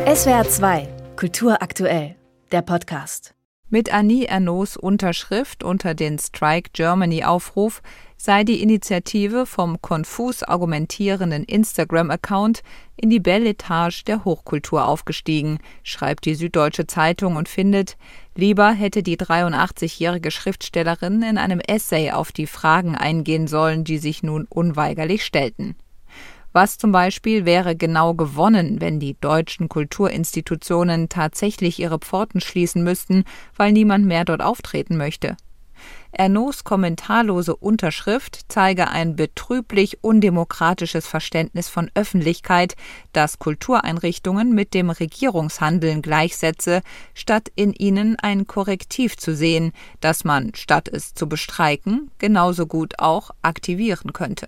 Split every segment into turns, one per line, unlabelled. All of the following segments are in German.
SWR 2 Kultur aktuell, der Podcast.
Mit Annie Ernauxs Unterschrift unter den Strike Germany-Aufruf sei die Initiative vom konfus argumentierenden Instagram-Account in die Bel Etage der Hochkultur aufgestiegen, schreibt die Süddeutsche Zeitung und findet, lieber hätte die 83-jährige Schriftstellerin in einem Essay auf die Fragen eingehen sollen, die sich nun unweigerlich stellten. Was zum Beispiel wäre genau gewonnen, wenn die deutschen Kulturinstitutionen tatsächlich ihre Pforten schließen müssten, weil niemand mehr dort auftreten möchte? Ernauxs kommentarlose Unterschrift zeige ein betrüblich undemokratisches Verständnis von Öffentlichkeit, das Kultureinrichtungen mit dem Regierungshandeln gleichsetze, statt in ihnen ein Korrektiv zu sehen, das man, statt es zu bestreiken, genauso gut auch aktivieren könnte.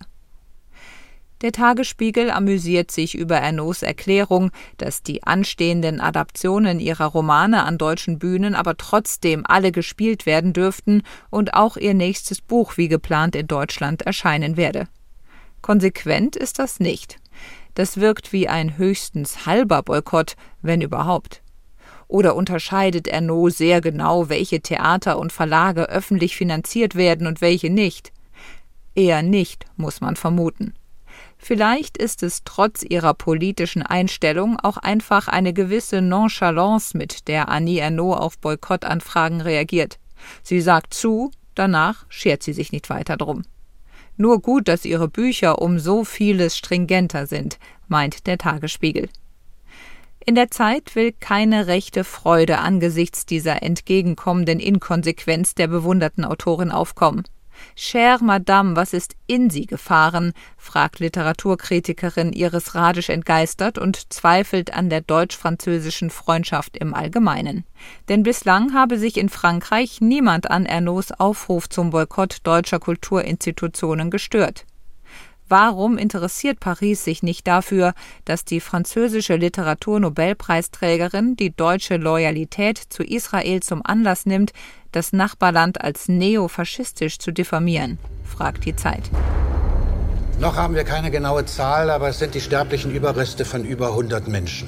Der Tagesspiegel amüsiert sich über Ernauxs Erklärung, dass die anstehenden Adaptionen ihrer Romane an deutschen Bühnen aber trotzdem alle gespielt werden dürften und auch ihr nächstes Buch wie geplant in Deutschland erscheinen werde. Konsequent ist das nicht. Das wirkt wie ein höchstens halber Boykott, wenn überhaupt. Oder unterscheidet Ernaux sehr genau, welche Theater und Verlage öffentlich finanziert werden und welche nicht? Eher nicht, muss man vermuten. Vielleicht ist es trotz ihrer politischen Einstellung auch einfach eine gewisse Nonchalance, mit der Annie Ernaux auf Boykottanfragen reagiert. Sie sagt zu, danach schert sie sich nicht weiter drum. Nur gut, dass ihre Bücher um so vieles stringenter sind, meint der Tagesspiegel. In der Zeit will keine rechte Freude angesichts dieser entgegenkommenden Inkonsequenz der bewunderten Autorin aufkommen. Chère Madame, was ist in Sie gefahren? Fragt Literaturkritikerin Iris Radisch entgeistert und zweifelt an der deutsch-französischen Freundschaft im Allgemeinen. Denn bislang habe sich in Frankreich niemand an Ernauxs Aufruf zum Boykott deutscher Kulturinstitutionen gestört. Warum interessiert Paris sich nicht dafür, dass die französische Literaturnobelpreisträgerin die deutsche Loyalität zu Israel zum Anlass nimmt, das Nachbarland als neofaschistisch zu diffamieren, fragt die Zeit.
Noch haben wir keine genaue Zahl, aber es sind die sterblichen Überreste von über 100 Menschen.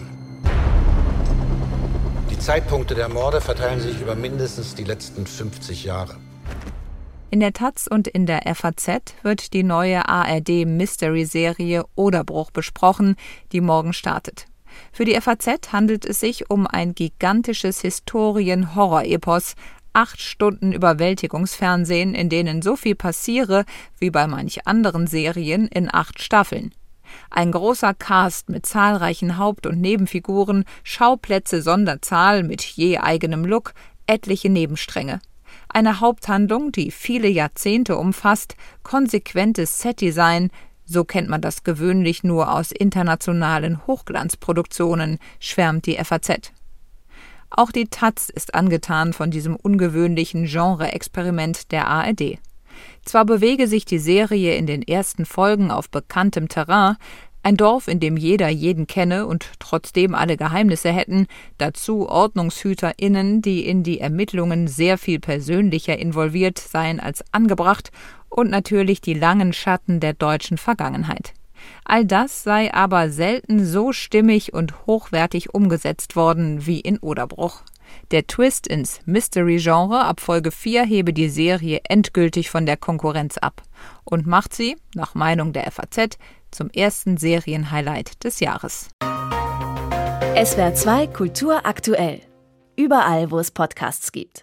Die Zeitpunkte der Morde verteilen sich über mindestens die letzten 50 Jahre.
In der taz und in der FAZ wird die neue ARD-Mystery-Serie Oderbruch besprochen, die morgen startet. Für die FAZ handelt es sich um ein gigantisches Historien-Horror-Epos, 8 Stunden Überwältigungsfernsehen, in denen so viel passiere wie bei manch anderen Serien in 8 Staffeln. Ein großer Cast mit zahlreichen Haupt- und Nebenfiguren, Schauplätze Sonderzahl mit je eigenem Look, etliche Nebenstränge. Eine Haupthandlung, die viele Jahrzehnte umfasst, konsequentes Setdesign, so kennt man das gewöhnlich nur aus internationalen Hochglanzproduktionen, schwärmt die FAZ. Auch die taz ist angetan von diesem ungewöhnlichen Genre-Experiment der ARD. Zwar bewege sich die Serie in den ersten Folgen auf bekanntem Terrain, ein Dorf, in dem jeder jeden kenne und trotzdem alle Geheimnisse hätten, dazu OrdnungshüterInnen, die in die Ermittlungen sehr viel persönlicher involviert seien als angebracht und natürlich die langen Schatten der deutschen Vergangenheit. All das sei aber selten so stimmig und hochwertig umgesetzt worden wie in Oderbruch. Der Twist ins Mystery-Genre ab Folge 4 hebe die Serie endgültig von der Konkurrenz ab und macht sie, nach Meinung der FAZ, zum ersten Serienhighlight des Jahres.
SWR 2 Kultur aktuell. Überall, wo es Podcasts gibt.